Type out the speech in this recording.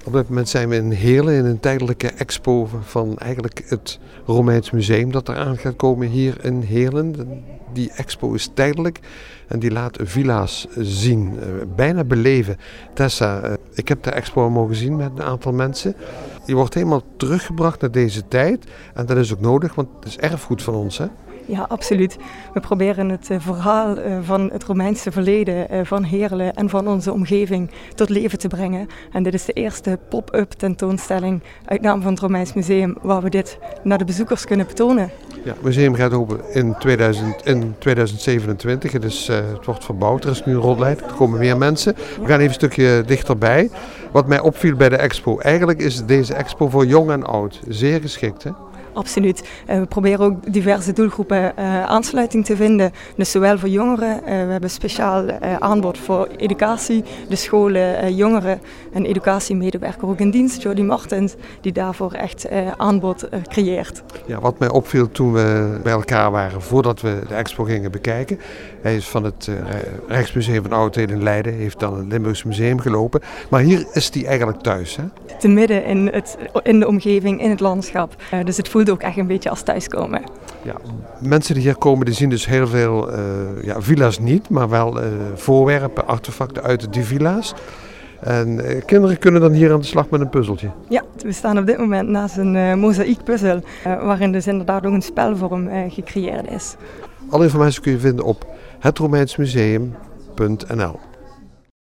Op dit moment zijn we in Heerlen in een tijdelijke expo van eigenlijk het Romeins Museum dat eraan gaat komen hier in Heerlen. Die expo is tijdelijk en die laat villa's zien, bijna beleven. Tessa, ik heb de expo mogen zien met een aantal mensen. Je wordt helemaal teruggebracht naar deze tijd en dat is ook nodig, want het is erfgoed van ons, hè? Ja, absoluut. We proberen het verhaal van het Romeinse verleden van Heerlen en van onze omgeving tot leven te brengen. En dit is de eerste pop-up tentoonstelling uit naam van het Romeins Museum waar we dit naar de bezoekers kunnen betonen. Ja, het museum gaat open in 2027. Het wordt verbouwd. Er is nu een rolleid. Er komen meer mensen. We gaan even een stukje dichterbij. Wat mij opviel bij de expo. Eigenlijk is deze expo voor jong en oud zeer geschikt, hè? Absoluut. We proberen ook diverse doelgroepen aansluiting te vinden. Dus zowel voor jongeren, we hebben speciaal aanbod voor educatie, de scholen, jongeren en educatiemedewerker ook in dienst, Jody Martens, die daarvoor echt aanbod creëert. Ja, wat mij opviel toen we bij elkaar waren, voordat we de expo gingen bekijken. Hij is van het Rijksmuseum van Oudheden in Leiden, heeft dan het Limburgs Museum gelopen. Maar hier is hij eigenlijk thuis, hè? Te midden in de omgeving, in het landschap. Dus het voelt ook echt een beetje als thuiskomen. Ja, mensen die hier komen, die zien dus heel veel villa's niet, maar wel voorwerpen, artefacten uit die villa's. En kinderen kunnen dan hier aan de slag met een puzzeltje. Ja, we staan op dit moment naast een mozaïekpuzzel, waarin dus inderdaad ook een spelvorm gecreëerd is. Alle informatie kun je vinden op hetromeinsmuseum.nl.